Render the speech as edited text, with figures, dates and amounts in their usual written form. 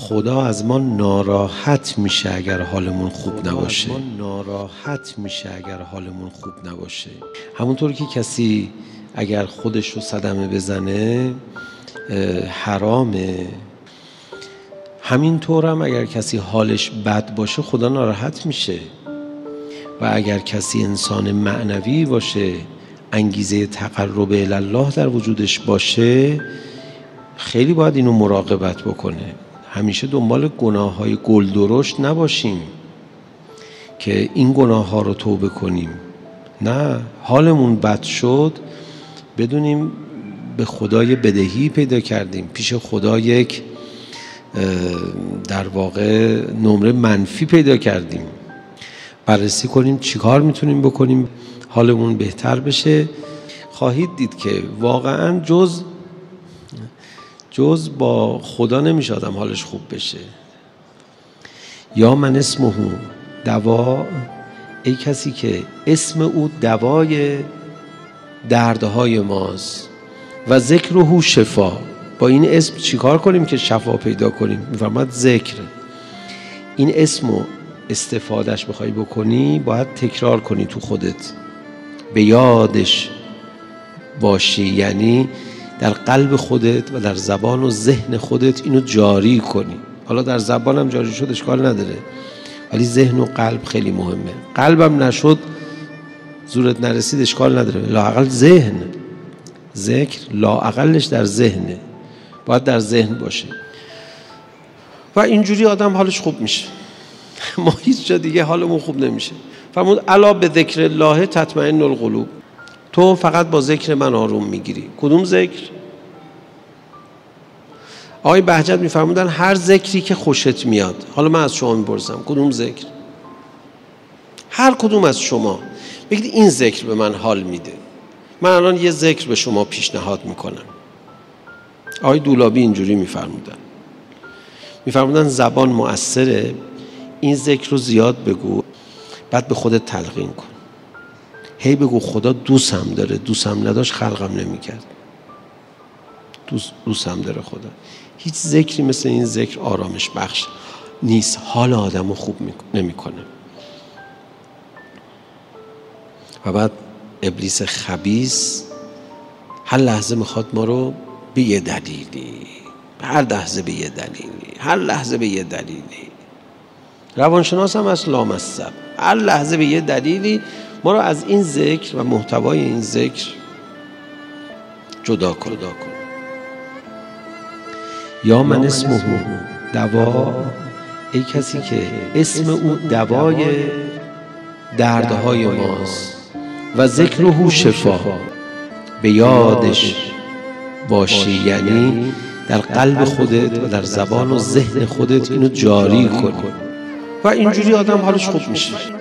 خدا از ما ناراحت میشه اگر حالمون خوب نباشه. همونطور که کسی اگر خودش رو صدمه بزنه حرامه، همینطور هم اگر کسی حالش بد باشه خدا ناراحت میشه. و اگر کسی انسان معنوی باشه، انگیزه تقرب الی الله در وجودش باشه، خیلی باید اینو مراقبت بکنه. همیشه دنبال گناه‌های گلدرشت نباشیم که این گناه‌ها رو توبه کنیم. نه، حالمون بد شد بدونیم به خدای بدهی پیدا کردیم، پیش خدا یک در واقع نمره منفی پیدا کردیم. بررسی کنیم چیکار میتونیم بکنیم حالمون بهتر بشه. خواهید دید که واقعا جز با خدا نمیشه آدم حالش خوب بشه. یا من اسمه دوا، ای کسی که اسم او دوای دردهای ماست و ذکره شفا. با این اسم چیکار کنیم که شفا پیدا کنیم؟ میفرماد ذکر. این اسمو استفادهش بخوای بکنی باید تکرار کنی تو خودت، به یادش باشی، یعنی در قلب خودت و در زبان و ذهن خودت اینو جاری کنی. حالا در زبانم جاری شد اشکال نداره، ولی ذهن و قلب خیلی مهمه. قلبم نشد، زورت نرسید، اشکال نداره، لااقل ذهن. ذکر لااقلش در ذهنه، باید در ذهن باشه و اینجوری آدم حالش خوب میشه. ما هیچ جا دیگه حالمون خوب نمیشه. فرمود الا به ذکر الله تطمئن القلوب. تو فقط با ذکر من آروم میگیری. کدوم ذکر؟ آقای بهجت میفرمودن هر ذکری که خوشت میاد. حالا من از شما میپرسم کدوم ذکر؟ هر کدوم از شما بگید این ذکر به من حال میده. من الان یه ذکر به شما پیشنهاد میکنم. آقای دولابی اینجوری میفرمودن زبان مؤثره، این ذکر رو زیاد بگو، بعد به خودت تلقین کن. هی بگو خدا دوستم داره، دوستم نداشت خلقم نمیکرد. دوستم داره خدا. هیچ ذکری مثل این ذکر آرامش بخش نیست، حال آدم رو خوب نمیکنه. و بعد ابلیس خبیث هر لحظه میخواد ما رو به یه دلیلی، هر لحظه به یه دلیلی. روانشناس هم از لامصب، هر لحظه به یه دلیلی ما رو از این ذکر و محتوای این ذکر جدا کن. یا من اسمه دوا، ای کسی که اسم او دوای دردهای ماست و ذکره شفا، به یادش باشی، یعنی در قلب خودت و در زبان و ذهن خودت اینو جاری کنی و اینجوری آدم حالش خوب میشه.